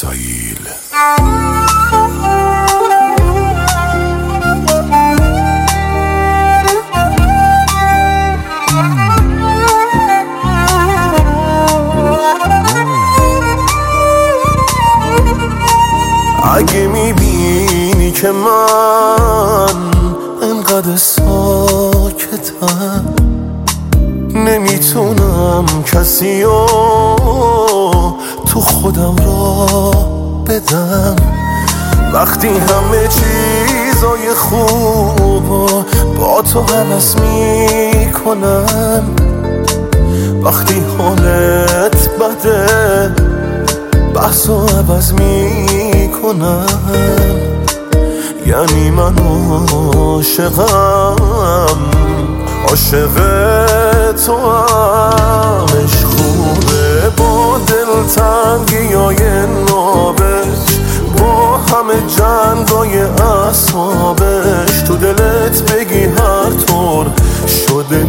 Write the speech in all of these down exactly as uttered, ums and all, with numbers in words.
اسرائیل. اگه میبینی که من انقدر ساکتم، نمیتونم کسی رو تو خودم را بدم، وقتی همه چیزای خوب با تو هوس میکنم، وقتی حالت بده بحث و عوض میکنم، یعنی من عاشقم، عاشق تو هم. عشق خوبه با دلتنگی های نابش، با همه جنگای اعصابش، تو دلت بگی هر طور شده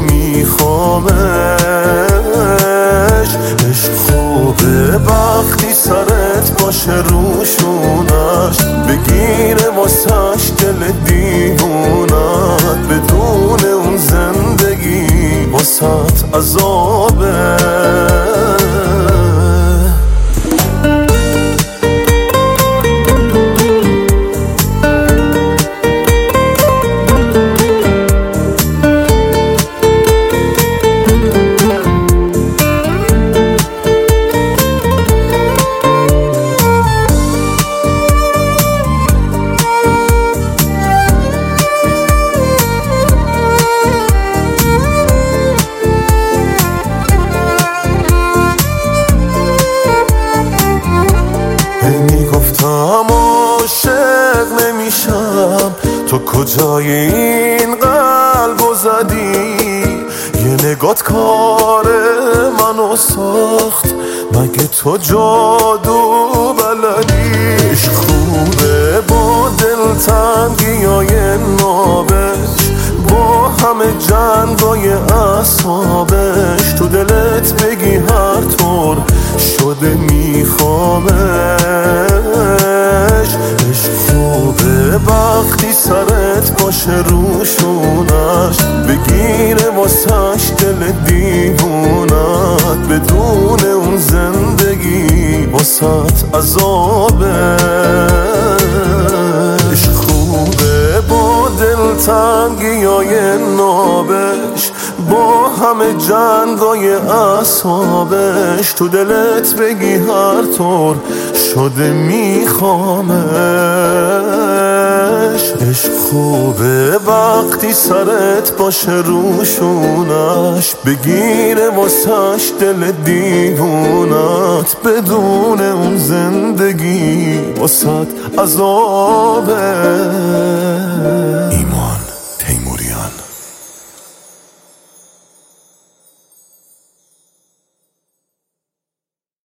میخوامش. عشق خوبه وقتی سرت باشه روشونش، بگیره واسش دل دیوونت، بدون اون زندگی واسط عذابه. میگفتم عاشق نمیشم، تو کجای این قلبو زدی؟ یه نگات کار منو ساخت، مگه تو جادو بلدی؟ عشق خوبه با دلتنگی های نابش، با همه جنگای اعصابش، تو دلت بگی هر طور شده میخوامش. عشق خوبه وقتی سرت باشه روشونش، بگیره واسش دل دیوونت، بدون اون زندگی واسط عذابه. عشق خوبه با دلتنگی های نابش، با همه جنگای اعصابش، تو دلت بگی هر طور شده میخوامش. عشق خوبه وقتی سرت باشه روشونش، بگیره واسش دل دیوونت، بدون اون زندگی واسط عذابه.